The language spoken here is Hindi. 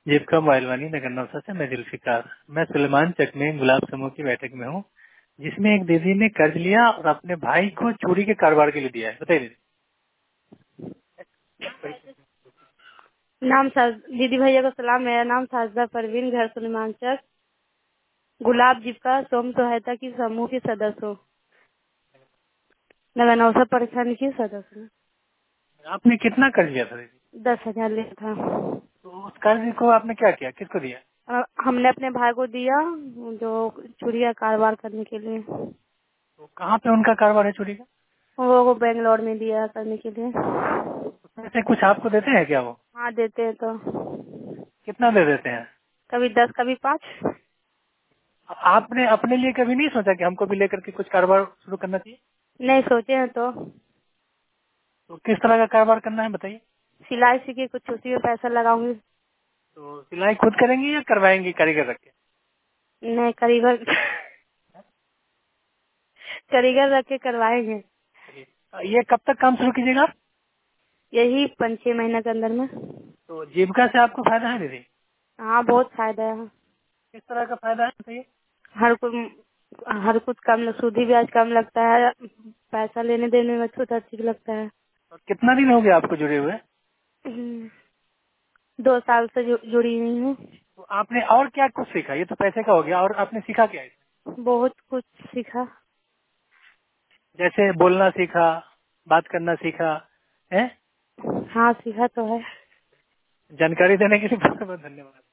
जीविका मोबाइलवानी नगर नौसा से मैं जुल्फिकार। मैं सुलेमान चक में गुलाब समूह की बैठक में हूँ, जिसमें एक दीदी ने कर्ज लिया और अपने भाई को चूड़ी के कारोबार के लिए दिया है। बताइए दीदी। दीदी भैया को सलाम। मेरा नाम साजदा परवीन, घर सुलेमानचक, गुलाब जीविका स्वयं सहायता की समूह की सदस्य हूँ, नगर नौसा परिखंड की सदस्य हूँ। आपने कितना कर्ज लिया था दीदी? 10,000 लिया था। तो उस कर्ज को आपने क्या किया, किसको दिया? हमने अपने भाई को दिया, जो चूड़ी का कारोबार करने के लिए। तो कहाँ पे उनका कारोबार है चूड़ी का? वो बेंगलोर में दिया करने के लिए। उसमें से कुछ आपको देते हैं क्या वो? हाँ, देते हैं तो। कितना दे देते हैं? कभी 10, कभी 5। आपने अपने लिए कभी नहीं सोचा कि हमको भी लेकर के कुछ कारोबार शुरू करना चाहिए? नहीं सोचे हैं तो। तो किस तरह का कारोबार करना है बताइए। सिलाई सीखी, कुछ उसी में पैसा लगाऊंगी। तो सिलाई खुद करेंगे या करवाएंगे कारीगर रख के? नहीं, कारीगर कारीगर रख के करवाएंगे। ये कब तक काम शुरू कीजिएगा आप? यही 5-6 महीने के अंदर में। तो जीविका से आपको फायदा है दीदी? हाँ, बहुत फायदा है। किस तरह का फायदा है बताइए। हर कुछ कम, सूदी ब्याज कम लगता है, पैसा लेने देने में छूट अच्छी लगता है। और कितना दिन हो गया आपको जुड़े हुए? 2 साल से जुड़ी हुई हूँ। तो आपने और क्या कुछ सीखा? ये तो पैसे का हो गया, और आपने सीखा क्या है? बहुत कुछ सीखा। जैसे बोलना सीखा, बात करना सीखा है? हाँ, सीखा तो है। जानकारी देने के लिए बहुत बहुत धन्यवाद।